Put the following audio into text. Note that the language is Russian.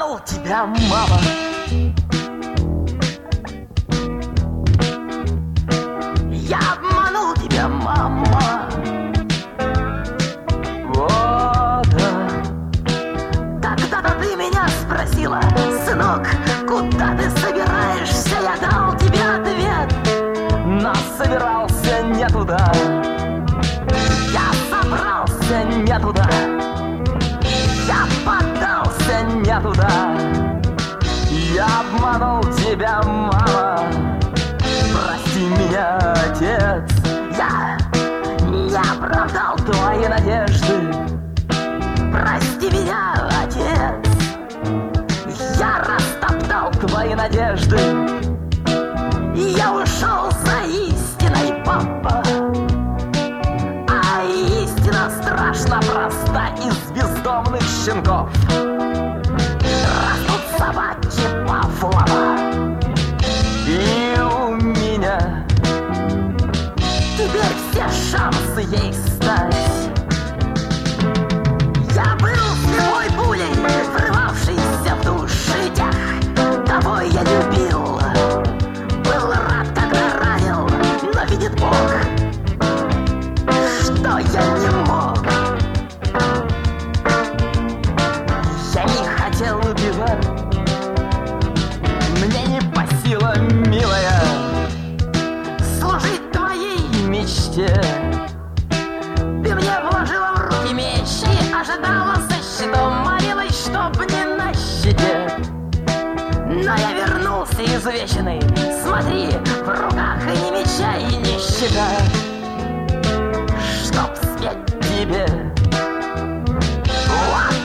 обманул тебя, мама. Я обманул тебя, мама. Вот. Тогда-то ты меня спросила: сынок, куда ты собираешься? Я дал тебе ответ, но собирался не туда. Я собрался не туда. Я поддался не туда. Я обманул тебя, мама. Прости меня, отец. Я не оправдал твои надежды. Прости меня, отец. Я растоптал твои надежды. Я ушел за истиной, папа. А истина страшно проста. Из бездомных щенков растут собаки Павлова. И у меня теперь все шансы ей стать. Я был слепой пулей, врывавшейся в души тех, кого я любил. Был рад, когда ранил, но видит Бог, что я не мог. Я не хотел убивать. Мне не по силам, милая, служить твоей мечте. Ты мне вложила в руки меч и ожидала защиту, молилась, чтоб не на щите. Но я вернулся изувеченный. Смотри, в руках и ни меча, и ни щита, чтоб спеть тебе. Вот